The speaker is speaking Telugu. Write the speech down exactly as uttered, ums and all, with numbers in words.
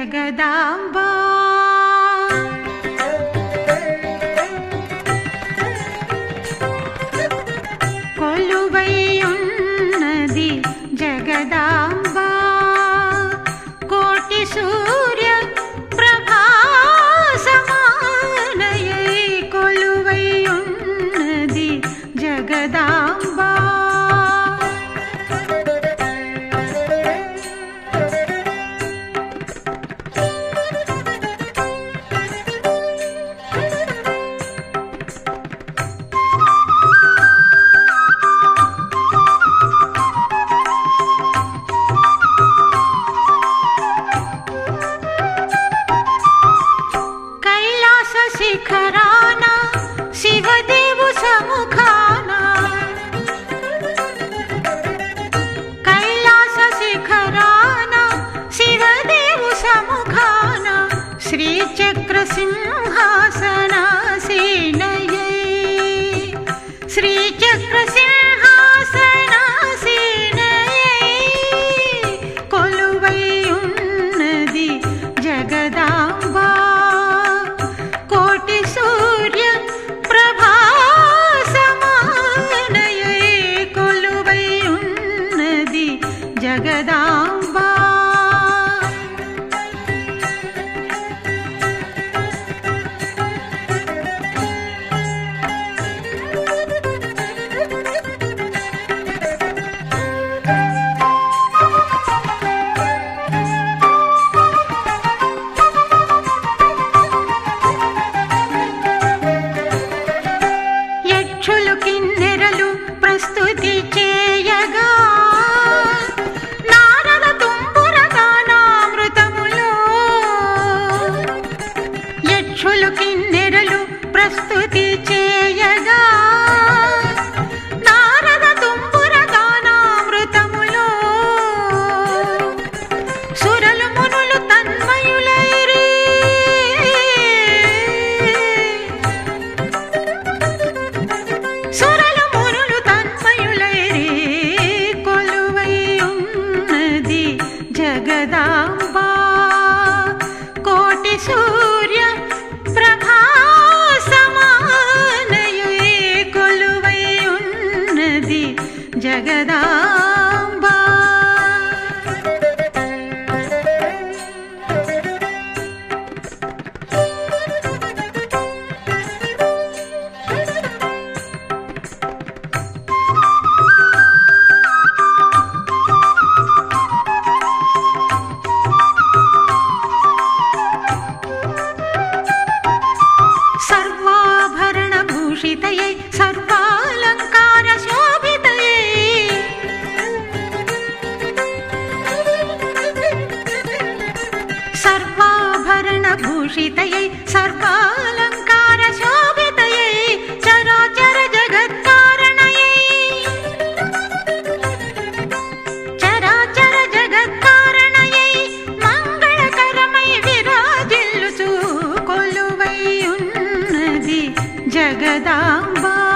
జగదాంబా కొలువైయున్నది జగదాంబా కోటి సూర్య ప్రభాసమానయై కొలువైయున్నది జగదాంబా शिखराना शिवदेवु समुखाना कैलास शिखराना शिवदेवु समुखाना श्रीचक्र सिंहासनासीनयै श्रीचक्र सिंहासनासीनयै कोलुवैयुन्नदि जगदांबा జగదాంబా యక్షులు కిన్నెరలు ప్రస్తుతి చేయగా కిన్నెరలు ప్రస్తుతి చేయగా నారద తుంపుర గానామృతములో సురలు మునులు తన్మయులైరి సురలు మునులు తన్మయులైరి కొలువై ఉన్నది జగదాంబా కోటి సూర్య ప్రభాసమానయై కొలువై ఉన్నది జగదాంబా सर्वाभरणभूषितयै सर्वालंकार शोभितयै सर्वाभरणभूषितयै सर्वालंकार शोभितयै चराचर जगत्कारणयै चराचर जगत्कारणयै मंगళకరమై విరాజిల్లుచు కొలువై ఉన్నది జగదాంబా।